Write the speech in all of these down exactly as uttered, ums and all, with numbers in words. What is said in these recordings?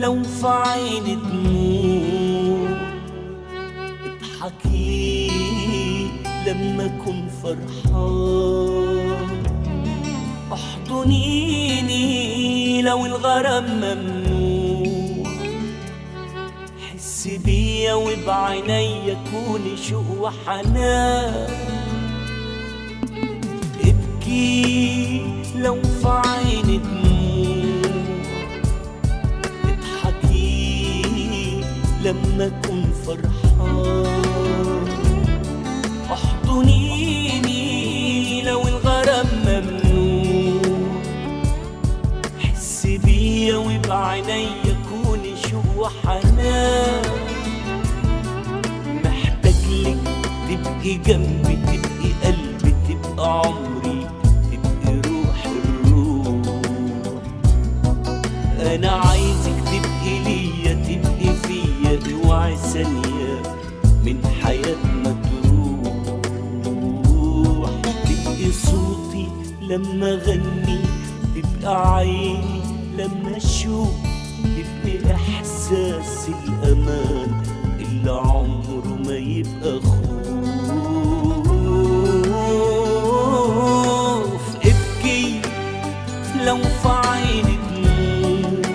لو في عيني دموع، اضحكي لما اكون فرحان، احضنيني لو الغرام ممنوع، حسي بيا وبعينيا كوني شوق وحنان، ابكي لو في عيني دموع، اضحكي لما اكون فرحان، احضنيني لو الغرام ممنوع، حسي بيا وبعينيا كوني شوق وحنان، محتاجلك تبقي جنبي، تبقي قلبي، تبقى عمري، تبقي روح الروح، انا عايزك تبقي ليا، تبقي فيا، اوعي ثانية من حياتنا تروح، تبقي صوتي لما اغني، تبقى عيني لما اشوف، تبقي احساس الامان اللي عمره ما يبقى خوف، ابكي لو في عيني دموع،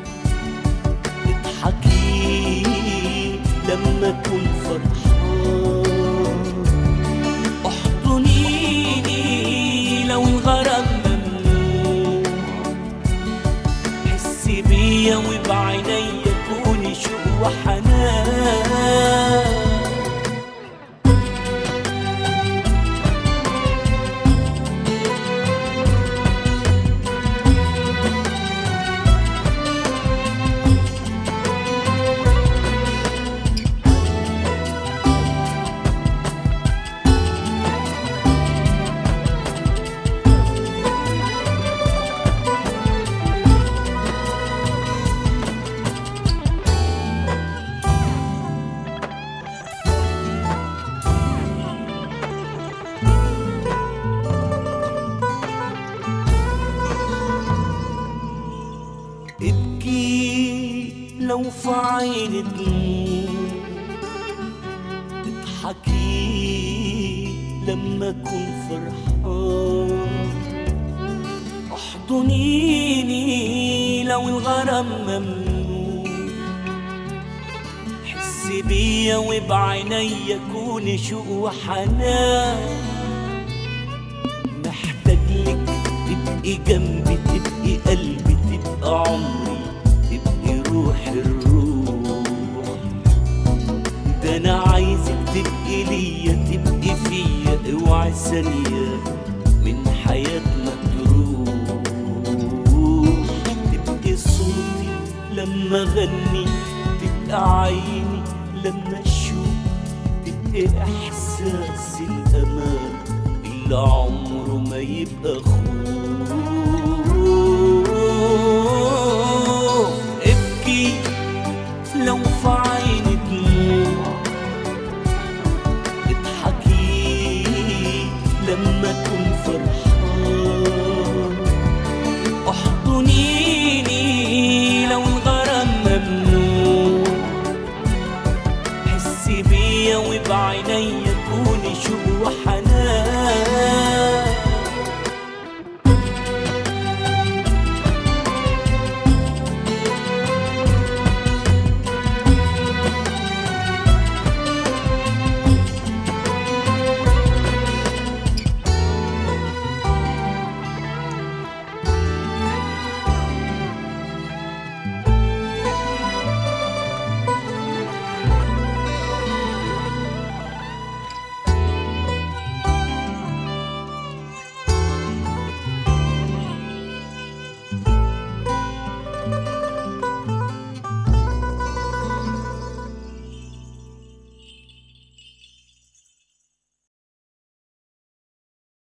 اضحكي لما اكون فرحان، احضنيني لو الغرام ممنوع، حسي بيا وبعينيا كوني شوق وحنان. ابكي لو في عيني دموع، اضحكي لما اكون فرحان، احضنيني لو الغرام ممنوع، حسي بيا وبعينيا كوني شوق وحنان، محتاجلك تبقي جنبي، تبقي قلبي، تبقى عمري، تبقي روح الروح، ده انا عايزك تبقي ليا، تبقي فيا، اوعي ثانية من حياتنا تروح، تبقي صوتي لما اغني، تبقى عيني لما اشوف، تبقي احساس الامان اللي عمره ما يبقى خوف.